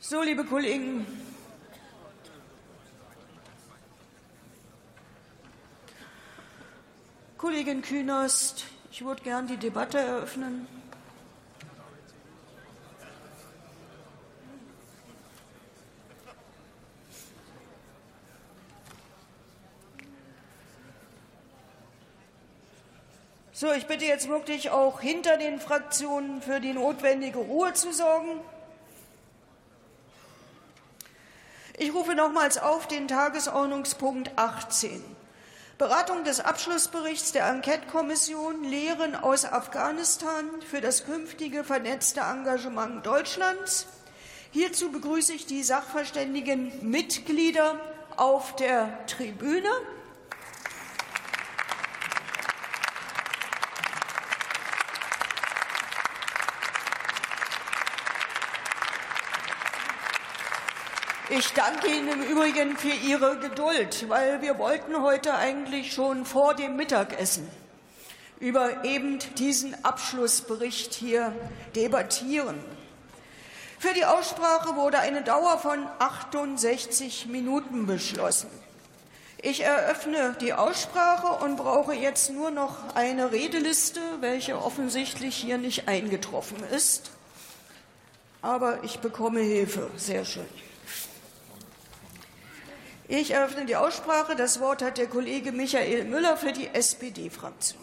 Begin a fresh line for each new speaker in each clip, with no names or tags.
So, liebe Kollegen, Kollegin Künast, ich würde gern die Debatte eröffnen. So, ich bitte jetzt wirklich auch hinter den Fraktionen für die notwendige Ruhe zu sorgen. Ich rufe nochmals auf den Tagesordnungspunkt 18. Beratung des Abschlussberichts der Enquete-Kommission Lehren aus Afghanistan für das künftige vernetzte Engagement Deutschlands. Hierzu begrüße ich die sachverständigen Mitglieder auf der Tribüne. Ich danke Ihnen im Übrigen für Ihre Geduld, weil wir wollten heute eigentlich schon vor dem Mittagessen über eben diesen Abschlussbericht hier debattieren. Für die Aussprache wurde eine Dauer von 68 Minuten beschlossen. Ich eröffne die Aussprache und brauche jetzt nur noch eine Redeliste, welche offensichtlich hier nicht eingetroffen ist. Aber ich bekomme Hilfe. Sehr schön. Ich eröffne die Aussprache. Das Wort hat der Kollege Michael Müller für die SPD-Fraktion.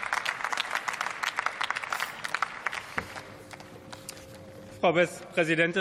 Frau Präsidentin!